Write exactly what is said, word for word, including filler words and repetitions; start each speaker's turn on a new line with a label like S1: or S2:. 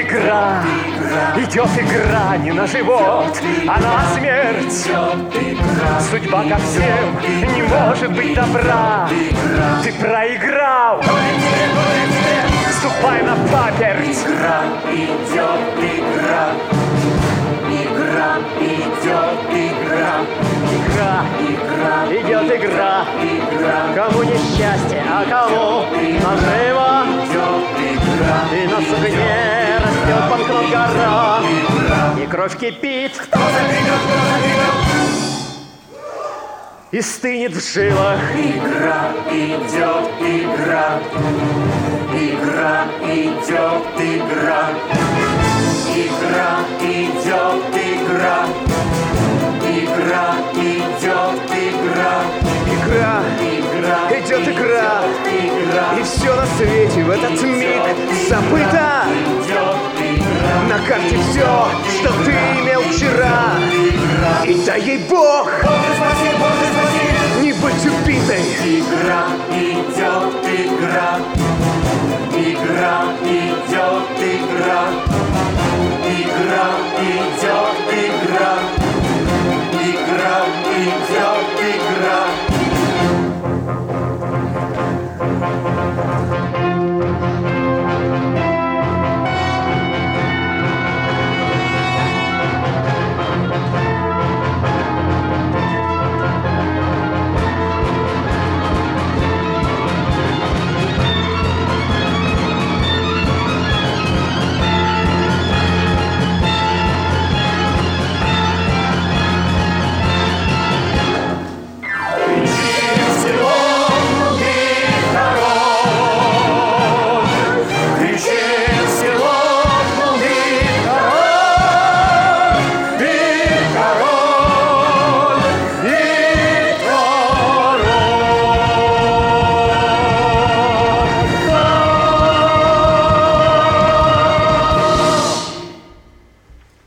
S1: игра, идет игра не на живот, а на смерть. Судьба ко всем не может быть добра. Ты проиграл, ступай на паперть.
S2: Игра идет, игра. Игра идет, игра.
S1: Игра,
S2: Игра
S1: идет игра.
S2: игра.
S1: Кому несчастье, а кому наживо.
S2: Идет игра.
S1: И на сукне растет банкнот гора. И кровь кипит,
S2: Кто забегал, кто забегал?
S1: и стынет в жилах.
S2: Игра идет, игра. Игра идет, игра. Игра идет, игра. Игра идет, игра.
S1: Игра,
S2: Игра
S1: идет игра.
S2: игра.
S1: И все на свете в этот миг забыто.
S2: Идет игра.
S1: На карте все, что ты имел вчера. И дай ей Бог
S2: Боже, спаси, Боже, спаси.
S1: не быть убитой.
S2: Игра идет, игра. Игра идет, игра. Игра идет, игра. Игра идет,